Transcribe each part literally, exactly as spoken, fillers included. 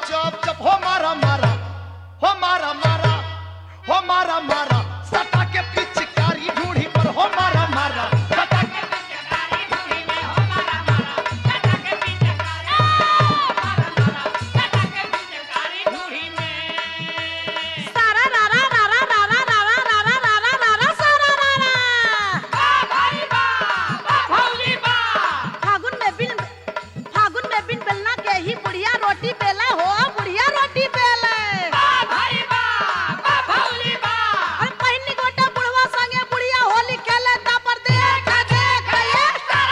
चप चप हो मारा मारा हो मारा मारा हो मारा मारा सटा के पिचकारी ढूंढी पर हो मारा मारा सटा के पिचकारी ढूंढी में हो मारा मारा सटा के पिचकारी मारा मारा सटा के पिचकारी ढूंढी में सारा रा रा रा रा रा रा रा रा रा रा रा रा रा सारा रा रा बा भाई बा बा भौजी बा फागुन में बिन फागुन में बिन बेलना के ही बुढ़िया रोटी बेला हो बुढ़िया रोटी बेले बा भाई बा बा भौजी बा अरे पहिनी गोटा बुढ़वा संगे बुढ़िया होली खेले ता पर देख देख ये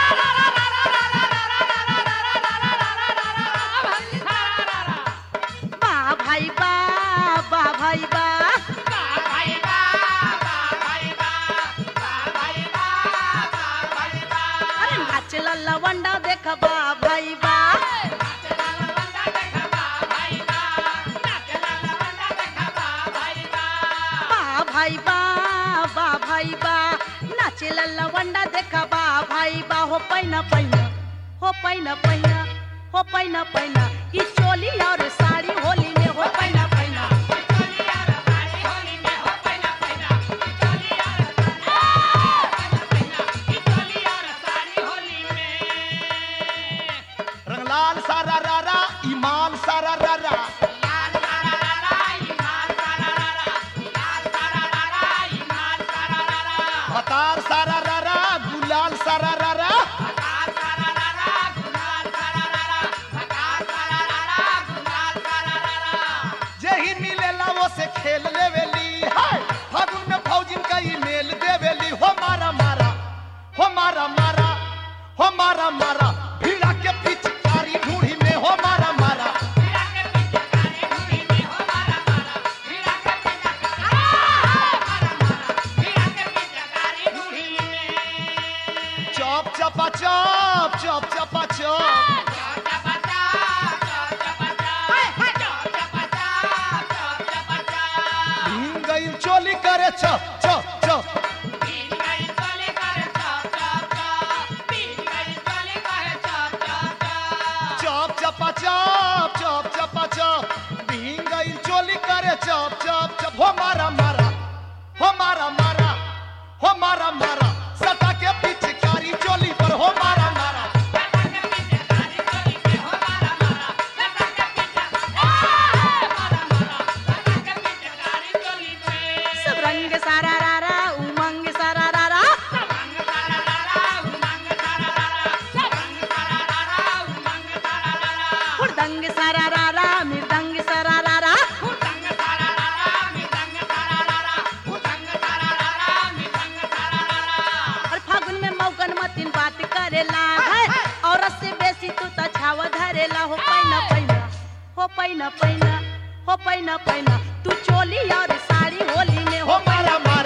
बा भाई बा बा भाई बा बा भाई बा बा भाई बा बा भाई बा बा भाई बा अरे नाच लवंडा देख बा भाई बा नाचला लवंडा देख बा भाई बा नाचला लवंडा देख बा भाई बा बा भाई बा बा भाई बा नाचे लवंडा देख बा भाई बा हो पैना पैना हो पैना पैना हो पैना पैना ई चोली और साड़ी होली में हो पैना पैना चोली यार साड़ी होली में हो पैना पैना चोली यार पैना पैना चोली यार साड़ी होली में रंगलाल सारा रारा ईमान सारा रारा लाल सारा रारा ईमान सारा रारा लाल सारा रारा ईमान सारा रारा हतार सारा रारा गुलाल सारा रारा भकार सारा रारा गुलाल सारा रारा भकार सारा रारा गुलाल सारा रारा जेही मिलेला वो से खेल लेवेली हाय फागुन में फौजिन का ईमेल देवेली हो मारा मारा हो मारा मारा हो मारा मारा भिड़ा के पिचकारी ढूंढी में हो मारा मारा भिड़ा के पिचकारी ढूंढी में हो मारा मारा भिड़ा के पिचकारी मारा मारा भिड़ा के पिचकारी ढूंढी में चप चपा चप चप चपा चप चौचा बचा चौचा बचा हाय चौचा बचा चौचा बचा भींग गई चोली करे चप चप चप पीली गई चोली करे चौप चौप चौप पीली गई चोली करे चौप चौप चौप चप चपा चप चप चपा चप भींग गई चोली करे चप चप चप हो मारा मारा हो मारा मारा हो मारा मारा सटा के पिचकारी चोली पर हो मारा मारा लटा के पिचकारी चोली में हो मारा मारा लटा के पिचकारी मारा मारा लटा के पिचकारी चोली में सब रंग सारा रा रा उमंग सारा रा रा रंग सारा रारा उमंग सारा रारा रंग सारा रारा उमंग सारा रारा हुड़दंग सारा रा रा मृदंग सारा रा रा उदंग सारा रारा मिदंग सारा रारा उदंग सारा रारा मिदंग सारा रारा और फागुन में मौगन मतिन बात करेला है औरत से बेसी तू तो छाव धरेला हो पैना पैना हो पैना पैना हो पैना पैना तू चोली और साड़ी होली में हो हो मारा मारा